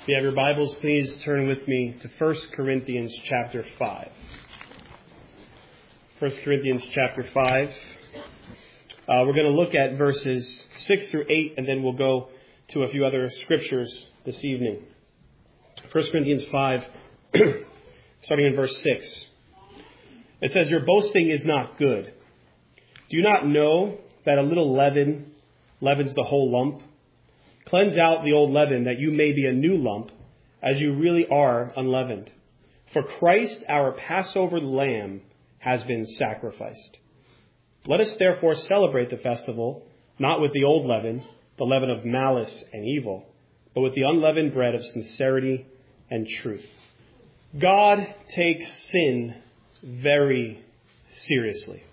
If you have your Bibles, please turn with me to 1 Corinthians chapter 5. 1 Corinthians chapter 5. We're going to look at verses 6 through 8, and then we'll go to a few other scriptures this evening. 1 Corinthians 5, starting in verse 6. It says, "Your boasting is not good. Do you not know that a little leaven leavens the whole lump? Cleanse out the old leaven, that you may be a new lump, as you really are unleavened. For Christ, our Passover lamb, has been sacrificed. Let us therefore celebrate the festival, not with the old leaven, the leaven of malice and evil, but with the unleavened bread of sincerity and truth." God takes sin very seriously.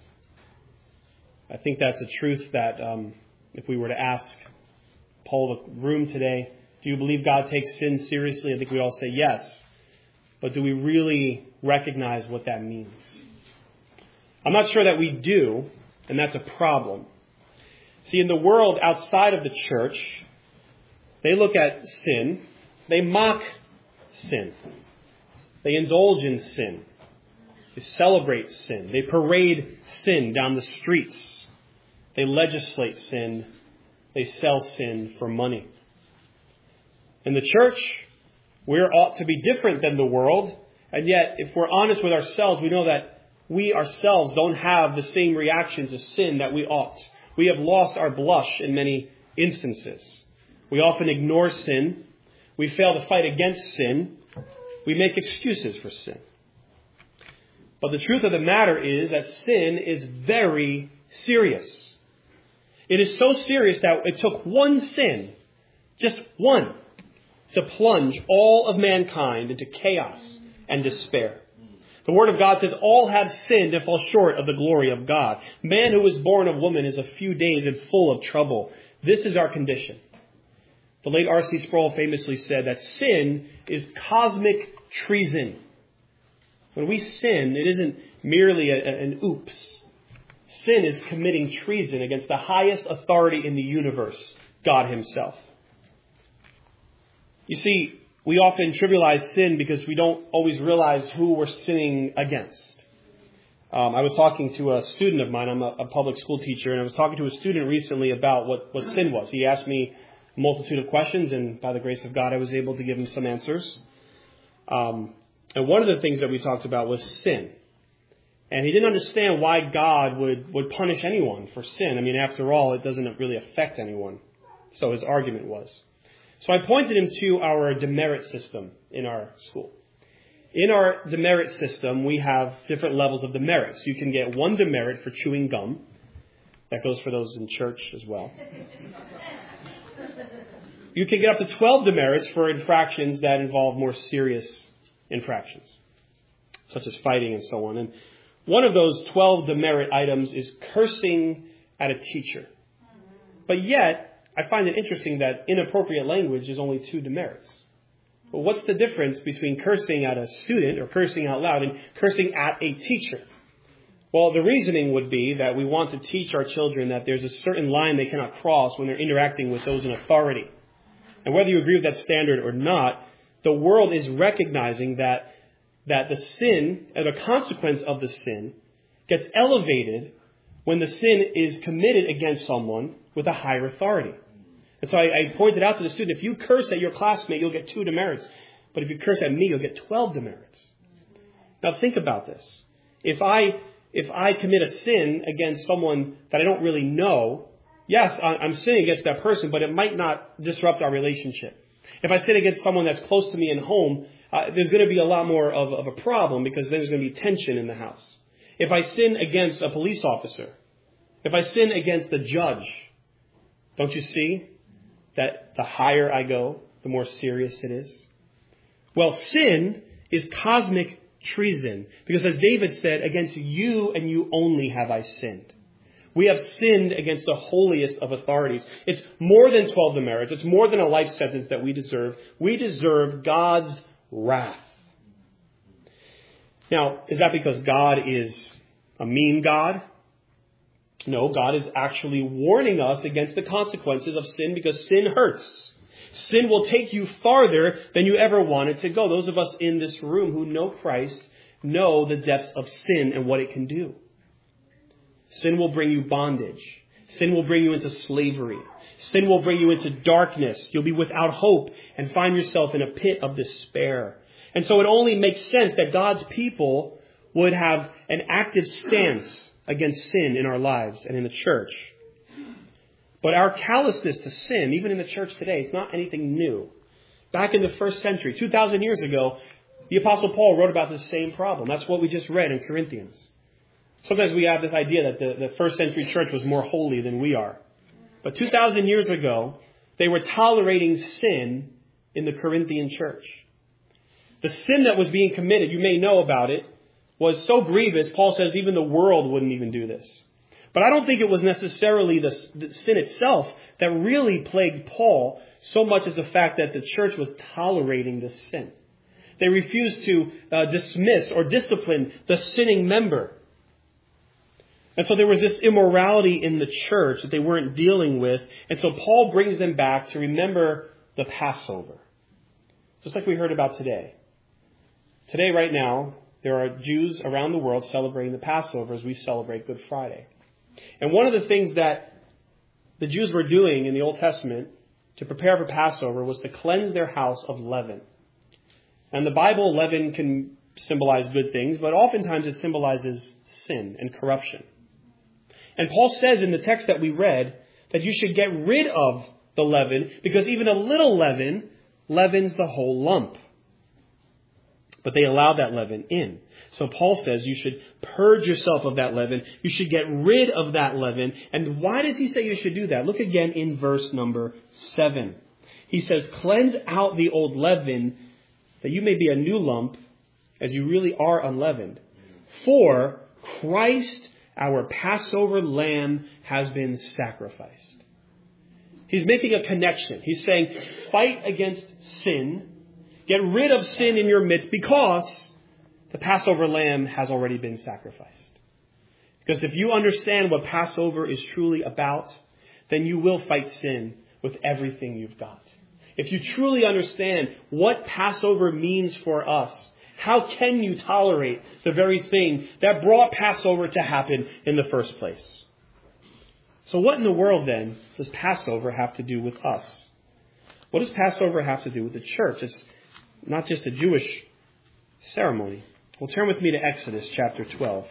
I think that's a truth that if we were to ask poll the room today, do you believe God takes sin seriously? I think we all say yes. But do we really recognize what that means? I'm not sure that we do, and that's a problem. See, in the world outside of the church, they look at sin, they mock sin, they indulge in sin, they celebrate sin, they parade sin down the streets, they legislate sin, they sell sin for money. In the church, we ought to be different than the world, and yet, if we're honest with ourselves, we know that we ourselves don't have the same reaction to sin that we ought. We have lost our blush in many instances. We often ignore sin. We fail to fight against sin. We make excuses for sin. But the truth of the matter is that sin is very serious. It is so serious that it took one sin, just one, to plunge all of mankind into chaos and despair. The Word of God says all have sinned and fall short of the glory of God. Man who was born of woman is a few days and full of trouble. This is our condition. The late R.C. Sproul famously said that sin is cosmic treason. When we sin, it isn't merely an oops. Sin is committing treason against the highest authority in the universe, God Himself. You see, we often trivialize sin because we don't always realize who we're sinning against. I was talking to a student of mine. I'm a public school teacher, and I was talking to a student recently about what sin was. He asked me a multitude of questions, and by the grace of God, I was able to give him some answers. And one of the things that we talked about was sin. And he didn't understand why God would punish anyone for sin. I mean, after all, it doesn't really affect anyone. So his argument was. So I pointed him to our demerit system in our school. In our demerit system, we have different levels of demerits. You can get 1 demerit for chewing gum. That goes for those in church as well. You can get up to 12 demerits for infractions that involve more serious infractions, such as fighting and so on. And one of those 12 demerit items is cursing at a teacher. But yet, I find it interesting that inappropriate language is only 2 demerits. But what's the difference between cursing at a student or cursing out loud and cursing at a teacher? Well, the reasoning would be that we want to teach our children that there's a certain line they cannot cross when they're interacting with those in authority. And whether you agree with that standard or not, the world is recognizing that the sin, or the consequence of the sin, gets elevated when the sin is committed against someone with a higher authority. And so I pointed out to the student, if you curse at your classmate, you'll get 2 demerits. But if you curse at me, you'll get 12 demerits. Now think about this. If I commit a sin against someone that I don't really know, yes, I'm sinning against that person, but it might not disrupt our relationship. If I sin against someone that's close to me in home, there's going to be a lot more of a problem because then there's going to be tension in the house. If I sin against a police officer, if I sin against the judge, don't you see that the higher I go, the more serious it is? Well, sin is cosmic treason because, as David said, against you and you only have I sinned. We have sinned against the holiest of authorities. It's more than 12 demerits. It's more than a life sentence that we deserve. We deserve God's wrath. Now, is that because God is a mean God? No, God is actually warning us against the consequences of sin because sin hurts. Sin will take you farther than you ever wanted to go. Those of us in this room who know Christ know the depths of sin and what it can do. Sin will bring you bondage. Sin will bring you into slavery. Sin will bring you into darkness. You'll be without hope and find yourself in a pit of despair. And so it only makes sense that God's people would have an active stance against sin in our lives and in the church. But our callousness to sin, even in the church today, is not anything new. Back in the first century, 2,000 years ago, the Apostle Paul wrote about this same problem. That's what we just read in Corinthians. Sometimes we have this idea that the first century church was more holy than we are. But 2,000 years ago, they were tolerating sin in the Corinthian church. The sin that was being committed, you may know about it, was so grievous, Paul says even the world wouldn't even do this. But I don't think it was necessarily the sin itself that really plagued Paul so much as the fact that the church was tolerating this sin. They refused to dismiss or discipline the sinning member. And so there was this immorality in the church that they weren't dealing with. And so Paul brings them back to remember the Passover. Just like we heard about today. Today, right now, there are Jews around the world celebrating the Passover as we celebrate Good Friday. And one of the things that the Jews were doing in the Old Testament to prepare for Passover was to cleanse their house of leaven. And the Bible, leaven can symbolize good things, but oftentimes it symbolizes sin and corruption. And Paul says in the text that we read that you should get rid of the leaven because even a little leaven leavens the whole lump. But they allowed that leaven in. So Paul says you should purge yourself of that leaven. You should get rid of that leaven. And why does he say you should do that? Look again in verse number 7. He says, cleanse out the old leaven that you may be a new lump as you really are unleavened. For Christ, our Passover lamb, has been sacrificed. He's making a connection. He's saying, fight against sin. Get rid of sin in your midst because the Passover lamb has already been sacrificed. Because if you understand what Passover is truly about, then you will fight sin with everything you've got. If you truly understand what Passover means for us, how can you tolerate the very thing that brought Passover to happen in the first place? So what in the world then does Passover have to do with us? What does Passover have to do with the church? It's not just a Jewish ceremony. Well, turn with me to Exodus chapter 12.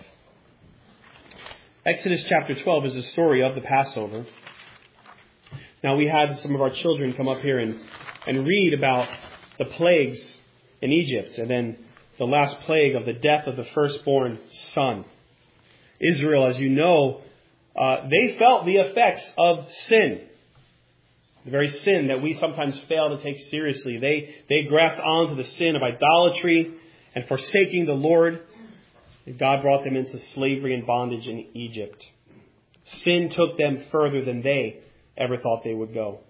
Exodus chapter 12 is the story of the Passover. Now, we had some of our children come up here and read about the plagues in Egypt, and then the last plague of the death of the firstborn son. Israel, as you know, they felt the effects of sin. The very sin that we sometimes fail to take seriously. They grasped onto the sin of idolatry and forsaking the Lord. And God brought them into slavery and bondage in Egypt. Sin took them further than they ever thought they would go.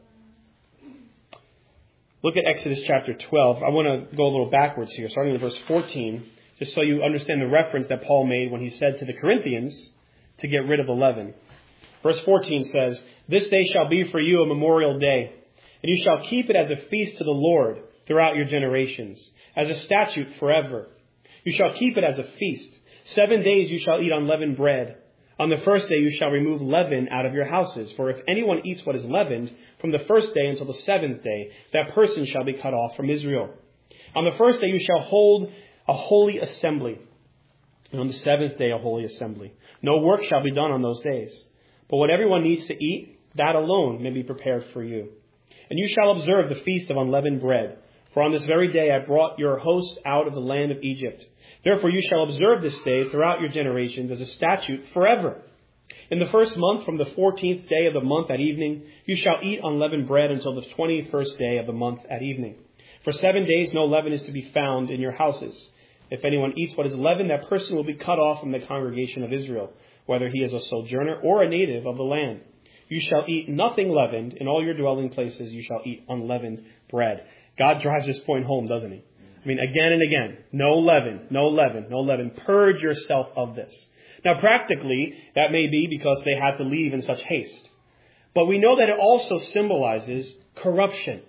Look at Exodus chapter 12. I want to go a little backwards here, starting with verse 14, just so you understand the reference that Paul made when he said to the Corinthians to get rid of the leaven. Verse 14 says, this day shall be for you a memorial day, and you shall keep it as a feast to the Lord throughout your generations, as a statute forever. You shall keep it as a feast. 7 days you shall eat unleavened bread. On the first day you shall remove leaven out of your houses. For if anyone eats what is leavened, from the first day until the seventh day, that person shall be cut off from Israel. On the first day you shall hold a holy assembly, and on the seventh day a holy assembly. No work shall be done on those days. But what everyone needs to eat, that alone may be prepared for you. And you shall observe the feast of unleavened bread. For on this very day I brought your hosts out of the land of Egypt. Therefore you shall observe this day throughout your generations as a statute forever. In the first month, from the 14th day of the month at evening, you shall eat unleavened bread until the 21st day of the month at evening. For 7 days no leaven is to be found in your houses. If anyone eats what is leavened, that person will be cut off from the congregation of Israel, whether he is a sojourner or a native of the land. You shall eat nothing leavened. In all your dwelling places you shall eat unleavened bread. God drives this point home, doesn't he? I mean, again and again. No leaven, no leaven, no leaven. Purge yourself of this. Now, practically, that may be because they had to leave in such haste. But we know that it also symbolizes corruption.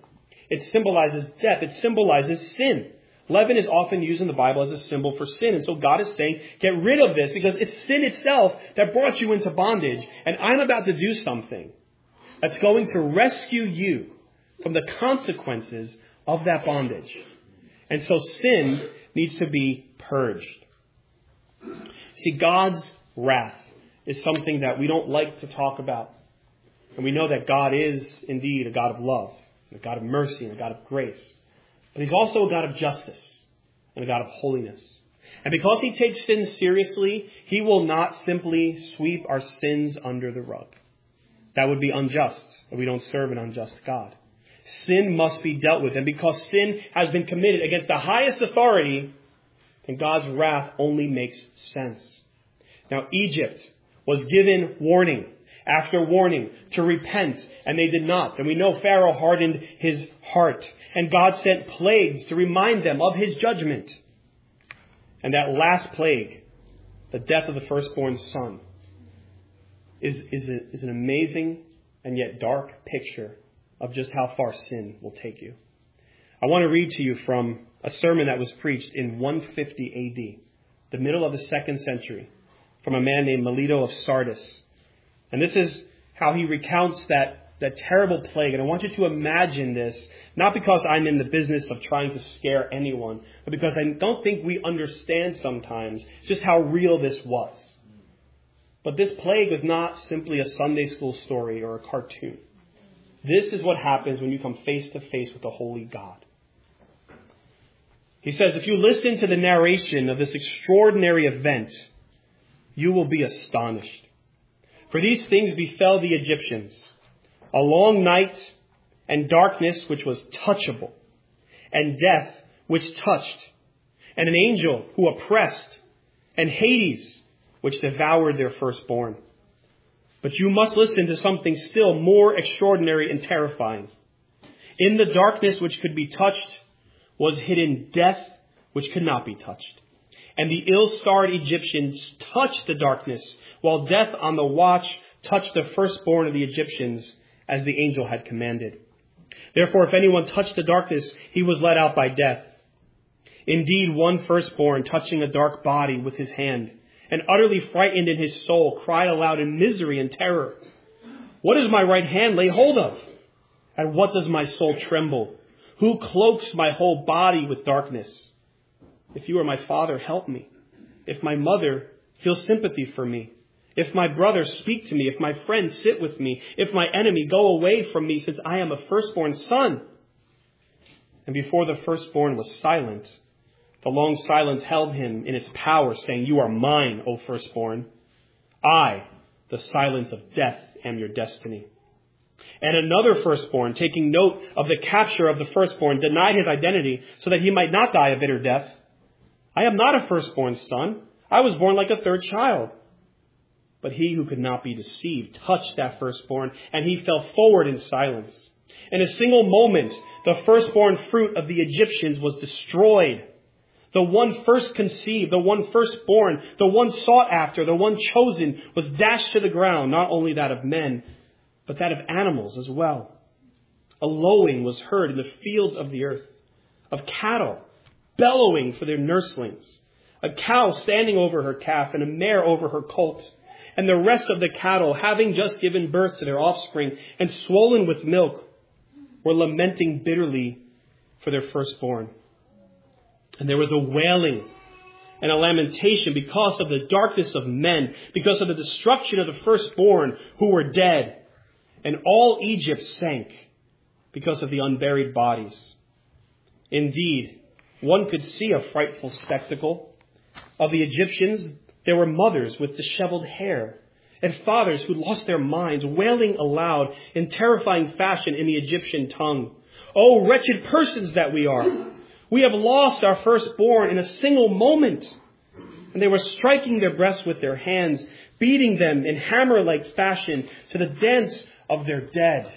It symbolizes death. It symbolizes sin. Leaven is often used in the Bible as a symbol for sin. And so God is saying, get rid of this because it's sin itself that brought you into bondage. And I'm about to do something that's going to rescue you from the consequences of that bondage. And so sin needs to be purged. See, God's wrath is something that we don't like to talk about. And we know that God is indeed a God of love, a God of mercy, and a God of grace. But He's also a God of justice and a God of holiness. And because He takes sin seriously, He will not simply sweep our sins under the rug. That would be unjust, and we don't serve an unjust God. Sin must be dealt with. And because sin has been committed against the highest authority, then God's wrath only makes sense. Now, Egypt was given warning after warning to repent, and they did not. And we know Pharaoh hardened his heart. And God sent plagues to remind them of His judgment. And that last plague, the death of the firstborn son, is an amazing and yet dark picture of just how far sin will take you. I want to read to you from a sermon that was preached in 150 AD, the middle of the 2nd century, from a man named Melito of Sardis. And this is how he recounts that terrible plague. And I want you to imagine this, not because I'm in the business of trying to scare anyone, but because I don't think we understand sometimes just how real this was. But this plague was not simply a Sunday school story or a cartoon. This is what happens when you come face to face with the holy God. He says, if you listen to the narration of this extraordinary event, you will be astonished. For these things befell the Egyptians, a long night and darkness which was touchable, and death which touched, and an angel who oppressed, and Hades which devoured their firstborn. But you must listen to something still more extraordinary and terrifying. In the darkness which could be touched was hidden death which could not be touched. And the ill-starred Egyptians touched the darkness, while death on the watch touched the firstborn of the Egyptians, as the angel had commanded. Therefore, if anyone touched the darkness, he was let out by death. Indeed, one firstborn, touching a dark body with his hand, and utterly frightened in his soul, cried aloud in misery and terror, "What does my right hand lay hold of? And what does my soul tremble? Who cloaks my whole body with darkness? If you are my father, help me. If my mother, feel sympathy for me. If my brother, speak to me. If my friend, sit with me. If my enemy, go away from me, since I am a firstborn son." And before the firstborn was silent, the long silence held him in its power, saying, "You are mine, O firstborn. I, the silence of death, am your destiny." And another firstborn, taking note of the capture of the firstborn, denied his identity so that he might not die a bitter death. "I am not a firstborn son. I was born like a third child." But he who could not be deceived touched that firstborn, and he fell forward in silence. In a single moment, the firstborn fruit of the Egyptians was destroyed. The one first conceived, the one firstborn, the one sought after, the one chosen, was dashed to the ground, not only that of men, but that of animals as well. A lowing was heard in the fields of the earth, of cattle bellowing for their nurslings, a cow standing over her calf, and a mare over her colt. And the rest of the cattle, having just given birth to their offspring and swollen with milk, were lamenting bitterly for their firstborn. And there was a wailing and a lamentation because of the darkness of men, because of the destruction of the firstborn who were dead. And all Egypt sank because of the unburied bodies. Indeed, one could see a frightful spectacle. Of the Egyptians, there were mothers with disheveled hair, and fathers who lost their minds, wailing aloud in terrifying fashion in the Egyptian tongue. "Oh, wretched persons that we are! We have lost our firstborn in a single moment." And they were striking their breasts with their hands, beating them in hammer-like fashion to the dance of their dead.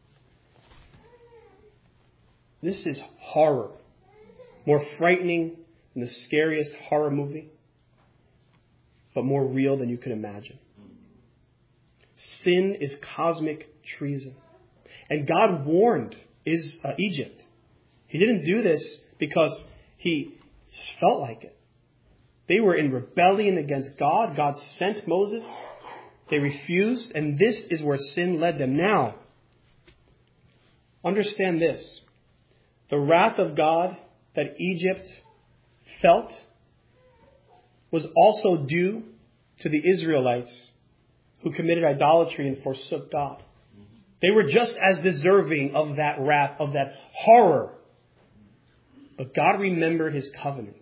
This is horror, more frightening than the scariest horror movie, but more real than you could imagine. Sin is cosmic treason. And God warned Egypt. He didn't do this because he felt like it. They were in rebellion against God. God sent Moses. They refused, and this is where sin led them. Now, understand this. The wrath of God that Egypt felt was also due to the Israelites who committed idolatry and forsook God. They were just as deserving of that wrath, of that horror. But God remembered his covenant.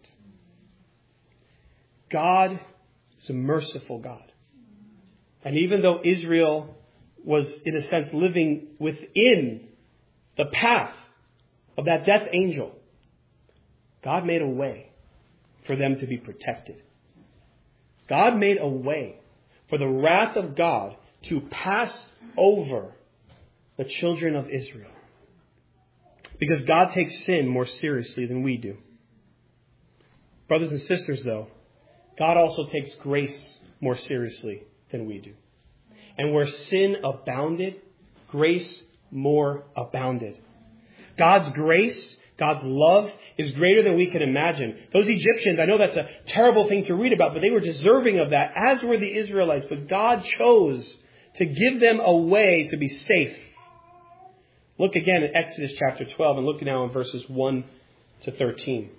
God is a merciful God. And even though Israel was, in a sense, living within the path of that death angel, God made a way for them to be protected. God made a way for the wrath of God to pass over the children of Israel. Because God takes sin more seriously than we do. Brothers and sisters, though, God also takes grace more seriously than we do. And where sin abounded, grace more abounded. God's grace, God's love is greater than we can imagine. Those Egyptians, I know that's a terrible thing to read about, but they were deserving of that, as were the Israelites. But God chose to give them a way to be safe. Look again at Exodus chapter 12 and look now in verses 1 to 13.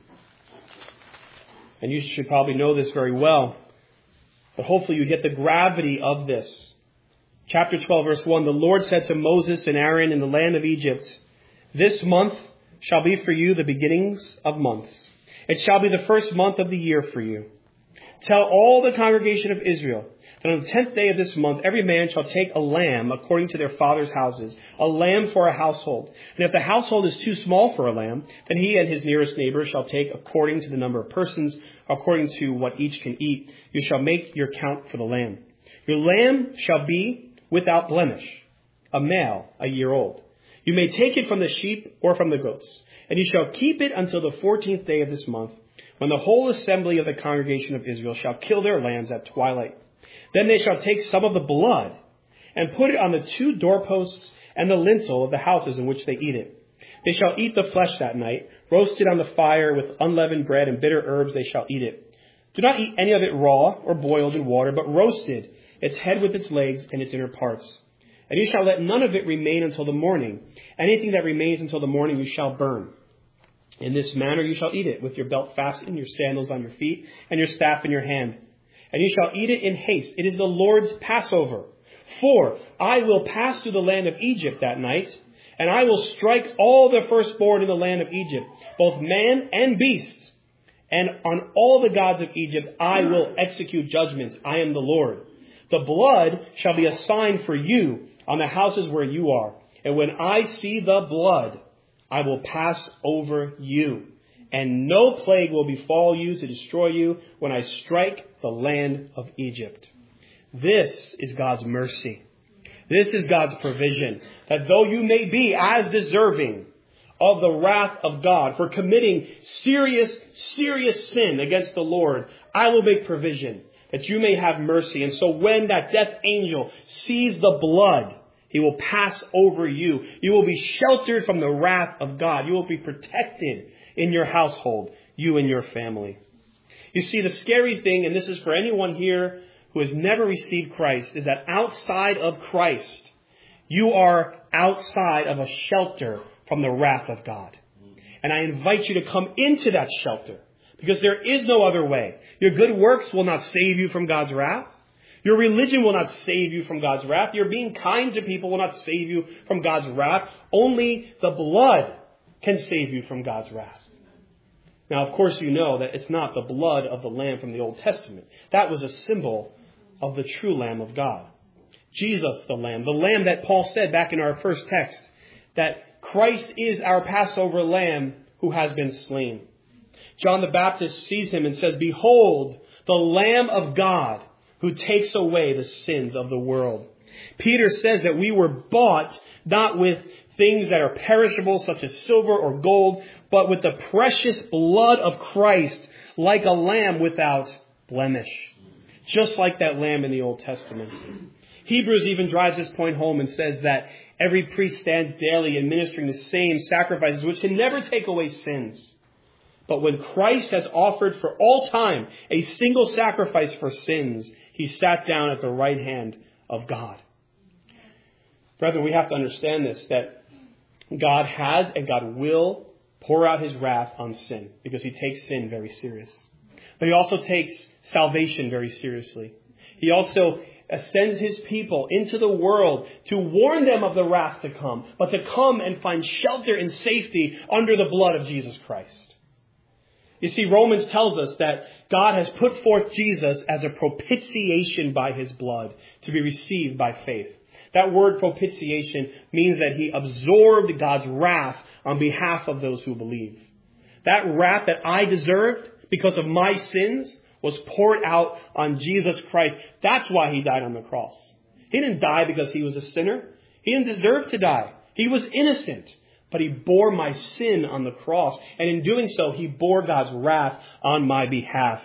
And you should probably know this very well, but hopefully you get the gravity of this. Chapter 12, verse 1, the Lord said to Moses and Aaron in the land of Egypt, this month shall be for you the beginnings of months. It shall be the first month of the year for you. Tell all the congregation of Israel that on the 10th day of this month, every man shall take a lamb according to their father's houses, a lamb for a household. And if the household is too small for a lamb, then he and his nearest neighbor shall take according to the number of persons, according to what each can eat. You shall make your count for the lamb. Your lamb shall be without blemish, a male, a year old. You may take it from the sheep or from the goats, and you shall keep it until the 14th day of this month, when the whole assembly of the congregation of Israel shall kill their lambs at twilight. Then they shall take some of the blood and put it on the 2 doorposts and the lintel of the houses in which they eat it. They shall eat the flesh that night, roasted on the fire with unleavened bread and bitter herbs they shall eat it. Do not eat any of it raw or boiled in water, but roasted, its head with its legs and its inner parts. And you shall let none of it remain until the morning. Anything that remains until the morning you shall burn. In this manner you shall eat it, with your belt fastened, your sandals on your feet, and your staff in your hand. And you shall eat it in haste. It is the Lord's Passover. For I will pass through the land of Egypt that night, and I will strike all the firstborn in the land of Egypt, both man and beast. And on all the gods of Egypt I will execute judgments. I am the Lord. The blood shall be a sign for you on the houses where you are. And when I see the blood, I will pass over you. And no plague will befall you to destroy you when I strike the land of Egypt. This is God's mercy. This is God's provision. That though you may be as deserving of the wrath of God for committing serious sin against the Lord, I will make provision that you may have mercy. And so when that death angel sees the blood, he will pass over you. You will be sheltered from the wrath of God. You will be protected in your household, you and your family. You see, the scary thing, and this is for anyone here who has never received Christ, is that outside of Christ, you are outside of a shelter from the wrath of God. And I invite you to come into that shelter, because there is no other way. Your good works will not save you from God's wrath. Your religion will not save you from God's wrath. Your being kind to people will not save you from God's wrath. Only the blood can save you from God's wrath. Now, of course, you know that it's not the blood of the Lamb from the Old Testament. That was a symbol of the true Lamb of God. Jesus, the Lamb that Paul said back in our first text, that Christ is our Passover Lamb who has been slain. John the Baptist sees him and says, behold, the Lamb of God who takes away the sins of the world. Peter says that we were bought not with things that are perishable, such as silver or gold, but with the precious blood of Christ, like a lamb without blemish. Just like that lamb in the Old Testament. Hebrews even drives this point home and says that Every priest stands daily administering the same sacrifices which can never take away sins. But when Christ has offered for all time a single sacrifice for sins, he sat down at the right hand of God. Brethren, we have to understand this, that God has and God will pour out his wrath on sin because he takes sin very serious. But he also takes salvation very seriously. He also sends his people into the world to warn them of the wrath to come, but to come and find shelter and safety under the blood of Jesus Christ. You see, Romans tells us that God has put forth Jesus as a propitiation by his blood to be received by faith. That word propitiation means that he absorbed God's wrath on behalf of those who believe. That wrath that I deserved because of my sins was poured out on Jesus Christ. That's why he died on the cross. He didn't die because he was a sinner. He didn't deserve to die. He was innocent. But he bore my sin on the cross. And in doing so, he bore God's wrath on my behalf.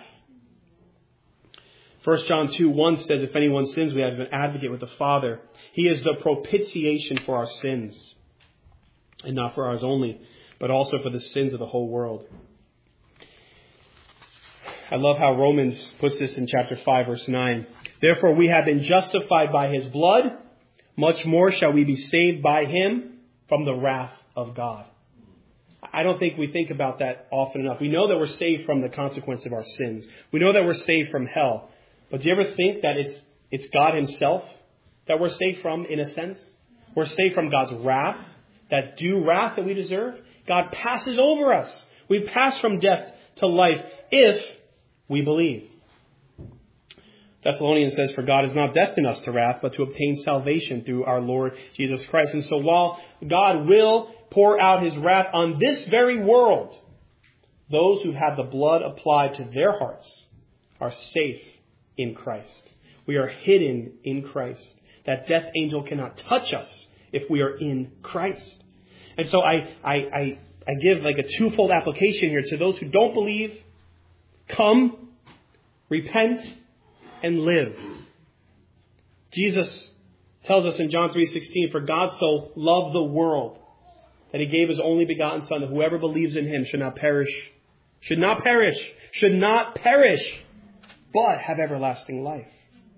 1 John 2:1 says, if anyone sins, we have an advocate with the Father. He is the propitiation for our sins. And not for ours only, but also for the sins of the whole world. I love how Romans puts this in chapter 5, verse 9. Therefore we have been justified by his blood. Much more shall we be saved by him from the wrath of God. I don't think we think about that often enough. We know that we're saved from the consequence of our sins. We know that we're saved from hell. But do you ever think that it's God himself that we're saved from, in a sense? We're saved from God's wrath, that due wrath that we deserve. God passes over us. We pass from death to life if we believe. Thessalonians says, for God has not destined us to wrath, but to obtain salvation through our Lord Jesus Christ. And so while God will pour out his wrath on this very world, those who have the blood applied to their hearts are safe in Christ. We are hidden in Christ. That death angel cannot touch us if we are in Christ. And so I give like a twofold application here to those who don't believe. Come, repent, and live. Jesus tells us in John 3:16, for God so loved the world that he gave his only begotten Son, that whoever believes in him should not perish, but have everlasting life.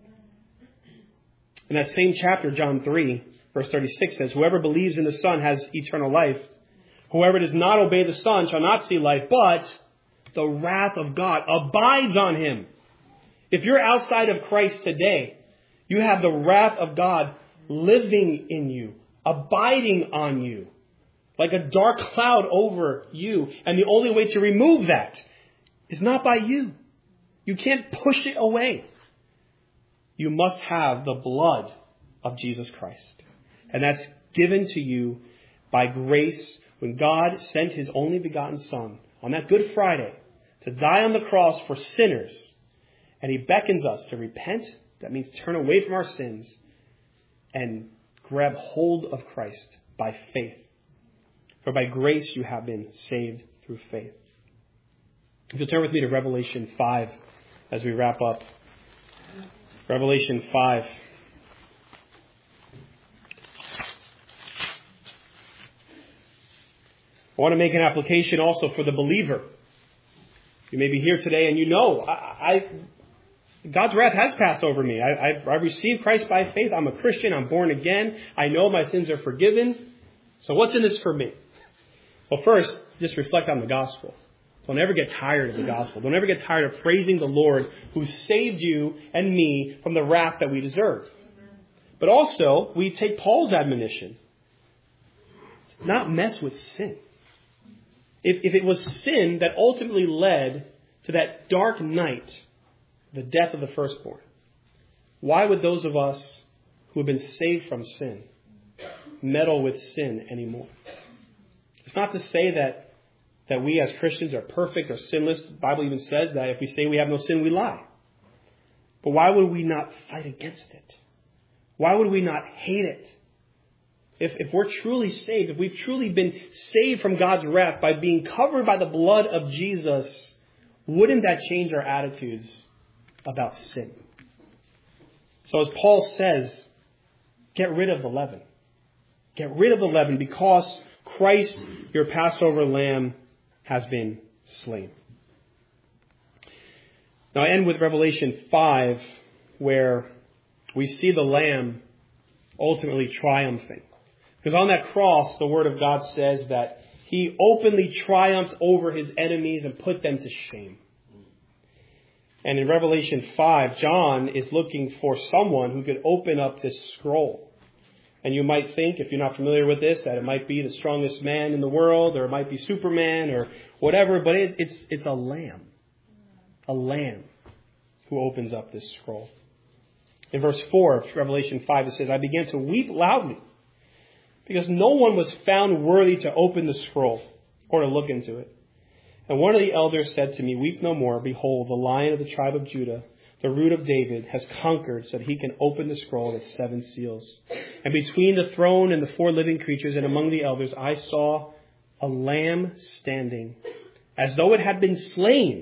In that same chapter, John 3, verse 36 says, whoever believes in the Son has eternal life. Whoever does not obey the Son shall not see life, but the wrath of God abides on him. If you're outside of Christ today, you have the wrath of God living in you, abiding on you, like a dark cloud over you. And the only way to remove that is not by you. You can't push it away. You must have the blood of Jesus Christ. And that's given to you by grace when God sent his only begotten Son on that Good Friday to die on the cross for sinners. And he beckons us to repent. That means turn away from our sins and grab hold of Christ by faith. For by grace you have been saved through faith. If you'll turn with me to Revelation 5 as we wrap up. Revelation 5. I want to make an application also for the believer. You may be here today and you know, God's wrath has passed over me. I've received Christ by faith. I'm a Christian. I'm born again. I know my sins are forgiven. So what's in this for me? Well, first, just reflect on the gospel. Don't ever get tired of the gospel. Don't ever get tired of praising the Lord who saved you and me from the wrath that we deserve. But also, we take Paul's admonition. Not mess with sin. If it was sin that ultimately led to that dark night, the death of the firstborn, why would those of us who have been saved from sin meddle with sin anymore? It's not to say that we as Christians are perfect or sinless. The Bible even says that if we say we have no sin, we lie. But why would we not fight against it? Why would we not hate it? If we're truly saved, if we've truly been saved from God's wrath by being covered by the blood of Jesus, wouldn't that change our attitudes about sin? So as Paul says, get rid of the leaven. Get rid of the leaven because Christ, your Passover lamb, has been slain. Now I end with Revelation 5, where we see the lamb ultimately triumphing. Because on that cross, the Word of God says that he openly triumphed over his enemies and put them to shame. And in Revelation 5, John is looking for someone who could open up this scroll. And you might think, if you're not familiar with this, that it might be the strongest man in the world, or it might be Superman, or whatever, but it's a lamb. A lamb who opens up this scroll. In verse 4 of Revelation 5, it says, I began to weep loudly, because no one was found worthy to open the scroll or to look into it. And one of the elders said to me, weep no more. Behold, the Lion of the tribe of Judah, the Root of David, has conquered so that he can open the scroll with 7 seals. And between the throne and the 4 living creatures and among the elders, I saw a lamb standing as though it had been slain,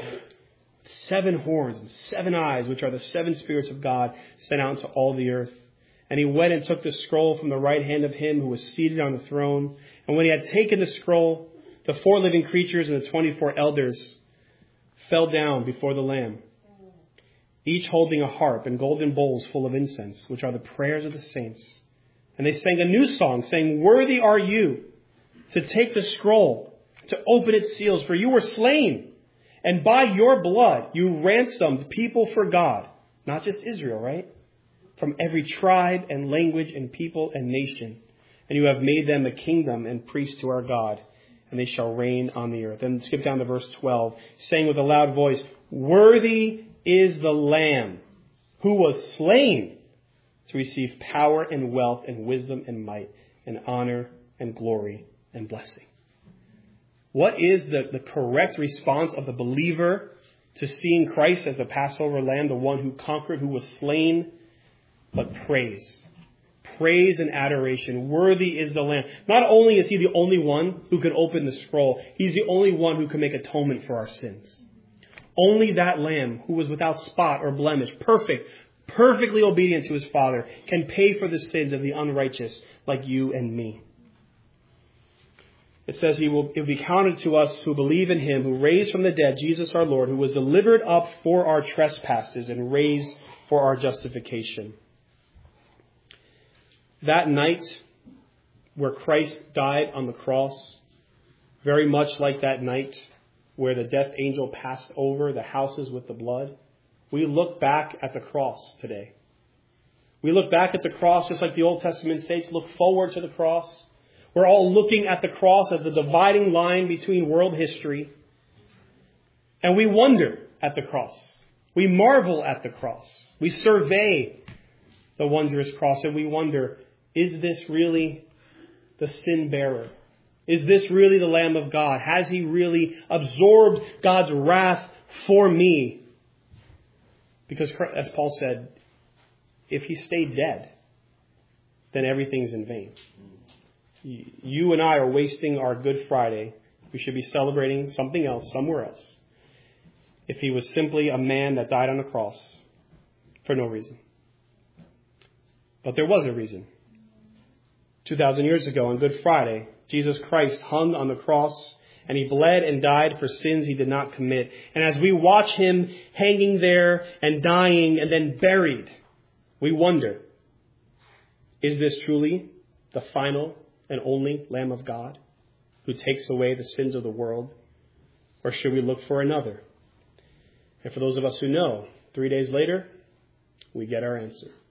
7 horns and 7 eyes, which are the 7 spirits of God sent out to all the earth. And he went and took the scroll from the right hand of him who was seated on the throne. And when he had taken the scroll, the 4 living creatures and the 24 elders fell down before the Lamb, each holding a harp and golden bowls full of incense, which are the prayers of the saints. And they sang a new song, saying, worthy are you to take the scroll, to open its seals, for you were slain. And by your blood you ransomed people for God. Not just Israel, right? From every tribe and language and people and nation. And you have made them a kingdom and priests to our God. And they shall reign on the earth. And skip down to verse 12, saying with a loud voice, worthy is the Lamb who was slain to receive power and wealth and wisdom and might and honor and glory and blessing. What is the correct response of the believer to seeing Christ as the Passover Lamb, the one who conquered, who was slain? But praise. Praise and adoration. Worthy is the Lamb. Not only is he the only one who can open the scroll, he's the only one who can make atonement for our sins. Only that Lamb who was without spot or blemish, perfectly obedient to his Father, can pay for the sins of the unrighteous like you and me. It says it will be counted to us who believe in him, who raised from the dead Jesus our Lord, who was delivered up for our trespasses and raised for our justification. That night where Christ died on the cross, very much like that night where the death angel passed over the houses with the blood, we look back at the cross today. We look back at the cross just like the Old Testament saints look forward to the cross. We're all looking at the cross as the dividing line between world history. And we wonder at the cross. We marvel at the cross. We survey the wondrous cross and we wonder, is this really the sin bearer? Is this really the Lamb of God? Has he really absorbed God's wrath for me? Because as Paul said, if he stayed dead, then everything's in vain. You and I are wasting our Good Friday. We should be celebrating something else, somewhere else. If he was simply a man that died on a cross for no reason. But there was a reason. 2,000 years ago on Good Friday, Jesus Christ hung on the cross and he bled and died for sins he did not commit. And as we watch him hanging there and dying and then buried, we wonder, is this truly the final and only Lamb of God who takes away the sins of the world? Or should we look for another? And for those of us who know, 3 days later, we get our answer.